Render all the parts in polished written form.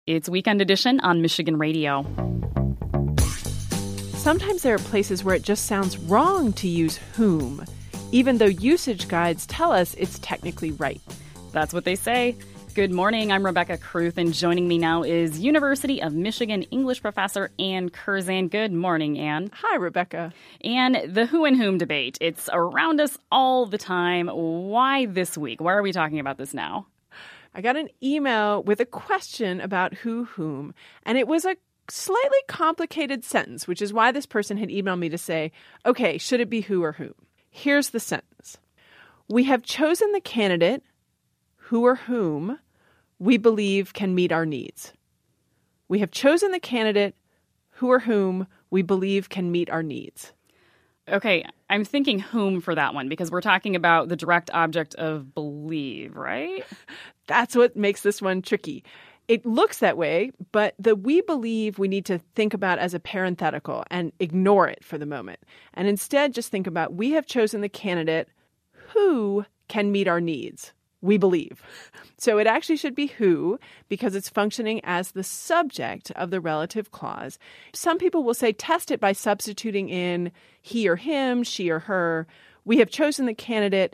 It's Weekend Edition on Michigan Radio. Sometimes there are places where it just sounds wrong to use whom, even though usage guides tell us it's technically right. That's what they say. Good morning, I'm Rebecca Kruth, and joining me now is University of Michigan English professor Ann Curzan. Good morning, Ann. Hi, Rebecca. And the who and whom debate. It's around us all the time. Why this week? Why are we talking about this now? I got an email with a question about who, whom, and it was a slightly complicated sentence, which is why this person had emailed me to say, okay, should it be who or whom? Here's the sentence. We have chosen the candidate who or whom we believe can meet our needs. We have chosen the candidate who or whom we believe can meet our needs. Okay, I'm thinking whom for that one because we're talking about the direct object of believe, right? That's what makes this one tricky. It looks that way, but the we believe we need to think about as a parenthetical and ignore it for the moment. And instead just think about we have chosen the candidate who can meet our needs. We believe. So it actually should be who because it's functioning as the subject of the relative clause. Some people will say test it by substituting in he or him, she or her. We have chosen the candidate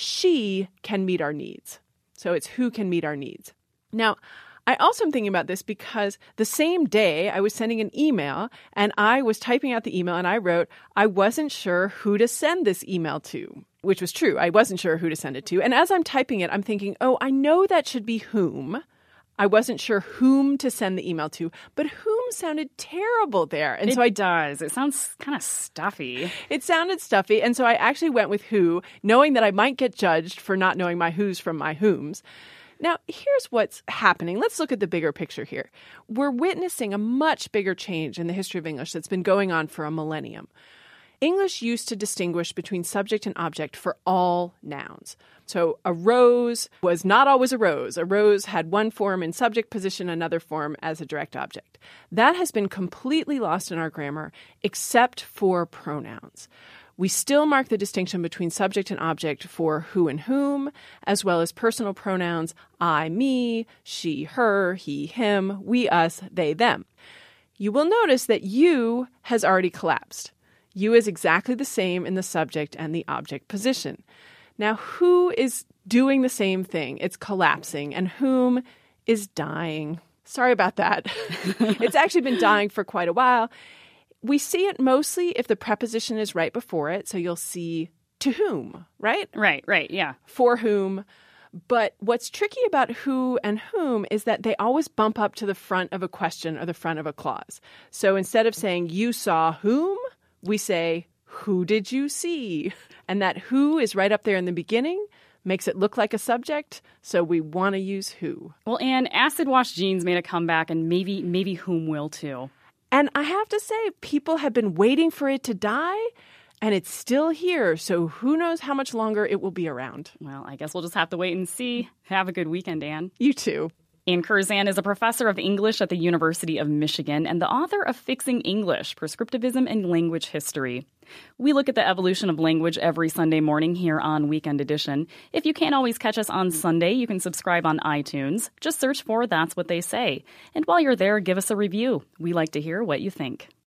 she can meet our needs. So it's who can meet our needs. Now, I also am thinking about this because the same day I was sending an email and I was typing out the email and I wrote, I wasn't sure who to send this email to, which was true. I wasn't sure who to send it to. And as I'm typing it, I'm thinking, oh, I know that should be whom. I wasn't sure whom to send the email to, but whom sounded terrible there. And it does. It sounds kind of stuffy. It sounded stuffy. And so I actually went with who, knowing that I might get judged for not knowing my who's from my whom's. Now, here's what's happening. Let's look at the bigger picture here. We're witnessing a much bigger change in the history of English that's been going on for a millennium. English used to distinguish between subject and object for all nouns. So a rose was not always a rose. A rose had one form in subject position, another form as a direct object. That has been completely lost in our grammar, except for pronouns. We still mark the distinction between subject and object for who and whom, as well as personal pronouns I, me, she, her, he, him, we, us, they, them. You will notice that you has already collapsed. You is exactly the same in the subject and the object position. Now, who is doing the same thing? It's collapsing, and whom is dying. Sorry about that. It's actually been dying for quite a while. We see it mostly if the preposition is right before it. So you'll see to whom, right? Right, yeah. For whom. But what's tricky about who and whom is that they always bump up to the front of a question or the front of a clause. So instead of saying you saw whom, we say who did you see? And that who is right up there in the beginning makes it look like a subject, so we want to use who. Well, and acid wash jeans made a comeback, and maybe whom will too. And I have to say, people have been waiting for it to die, and it's still here. So who knows how much longer it will be around. Well, I guess we'll just have to wait and see. Have a good weekend, Ann. You too. Ann Curzan is a professor of English at the University of Michigan and the author of Fixing English, Prescriptivism and Language History. We look at the evolution of language every Sunday morning here on Weekend Edition. If you can't always catch us on Sunday, you can subscribe on iTunes. Just search for That's What They Say. And while you're there, give us a review. We like to hear what you think.